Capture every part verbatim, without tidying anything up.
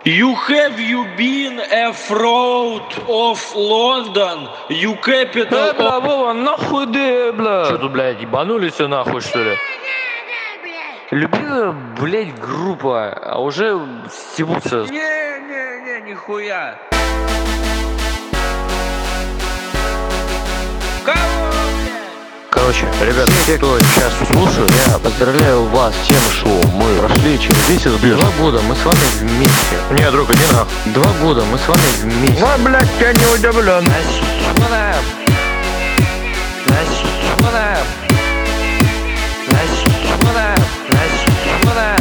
You have you been a fraud of London, you capital Э, бля, Вова, нахуй ты, бля. Что тут, блядь, ебанулись нахуй, что ли? Любимая, блядь, группа, а уже стебутся. Не-не-не, нихуя. Короче, ребята, те, кто сейчас слушают, я поздравляю вас с тем, что мы прошли через весь избежь. Два года мы с вами вместе. Нет, друг, иди нахуй. Два года мы с вами вместе. Ну, блядь, я не удивлен. Насипана. Насипана. Насипана. Насипана.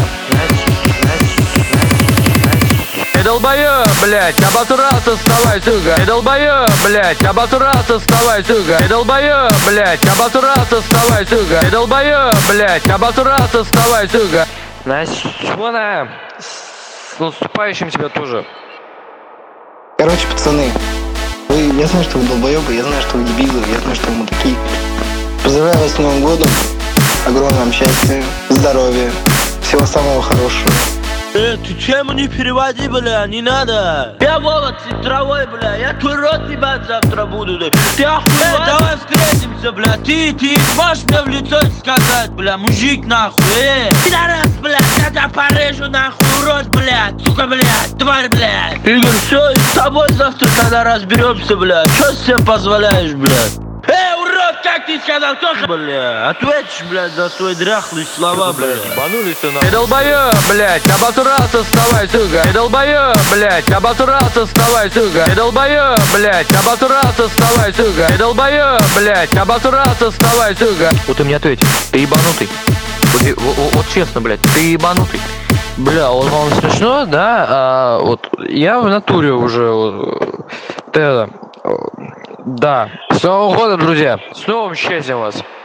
Эй, долбоёб, блядь, обосрался, вставай, сука. Эй, долбоёб, блядь, обосрался, вставай, сука. Эй, долбоёб, блядь, обосрался, вставай, сука. Эй, долбоёб, блядь, обосрался, вставай, сука. Насипана. С наступающим тебя тоже. Короче, пацаны, вы, я знаю, что вы долбоёбы, я знаю, что вы дебилы, я знаю, что вы мудаки. Поздравляю вас с Новым годом. Огромного вам счастья, здоровья, всего самого хорошего. Э, ты тему не переводи, бля, не надо. Я Вова центровой, бля, я твой рот ебать завтра буду, да. Ты охуел? Э, давай встретимся, бля, ты, ты можешь мне в лицо сказать, бля, мужик, нахуй, э. Пидорас, блядь, я тебя порежу, нахуй, урод, блядь, сука, блядь, тварь, блядь. Игорь, все, и с тобой завтра когда разберемся, блядь, что с себе позволяешь, блядь? Эй, урод, как ты сказал, тоже, бля, ответишь, блядь, за свои дряхлые слова, блядь. Ебанулись ты нахуй. Эй, долбоёб, блядь, обосрался, вставай, сука. Эй, долбоёб, блядь, обосрался, вставай, сука. Эй, долбоёб, блядь, обосрался, вставай, сука. Эй, долбоёб, блядь, обосрался, вставай, сука. Вот ты мне ответь, ты ебанутый. Вот, вот, вот честно, блядь, ты ебанутый. Бля, вот вам смешно, да? А, вот я в натуре уже вот, это, да. С Новым годом, друзья! С новым счастьем вас!